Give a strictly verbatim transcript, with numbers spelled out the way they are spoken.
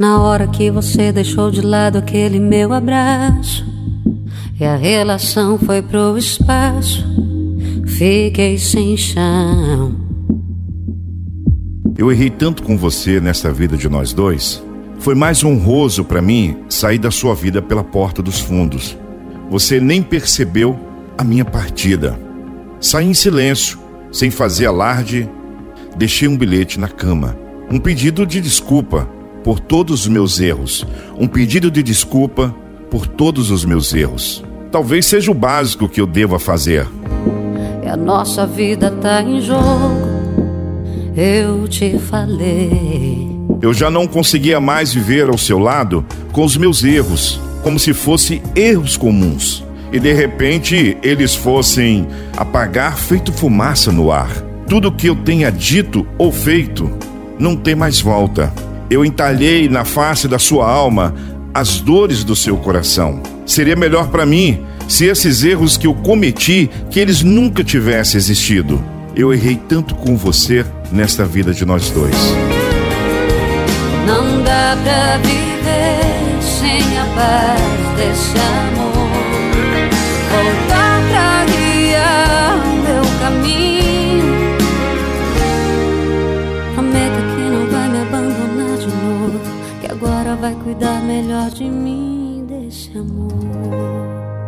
na hora que você deixou de lado aquele meu abraço e a relação foi pro espaço, fiquei sem chão. Eu errei tanto com você nessa vida de nós dois. Foi mais honroso pra mim sair da sua vida pela porta dos fundos. Você nem percebeu a minha partida. Saí em silêncio, sem fazer alarde. Deixei um bilhete na cama, um pedido de desculpa por todos os meus erros. Um pedido de desculpa por todos os meus erros. Talvez seja o básico que eu deva fazer. E a nossa vida tá em jogo, eu te falei. Eu já não conseguia mais viver ao seu lado com os meus erros, como se fossem erros comuns. E de repente eles fossem apagar feito fumaça no ar. Tudo que eu tenha dito ou feito não tem mais volta. Eu entalhei na face da sua alma as dores do seu coração. Seria melhor para mim se esses erros que eu cometi, que eles nunca tivessem existido. Eu errei tanto com você nesta vida de nós dois. Não dá pra viver sem a paz desse amor. Voltar pra guiar o meu caminho. Prometa que não vai me abandonar de novo, que agora vai cuidar melhor de mim, desse amor.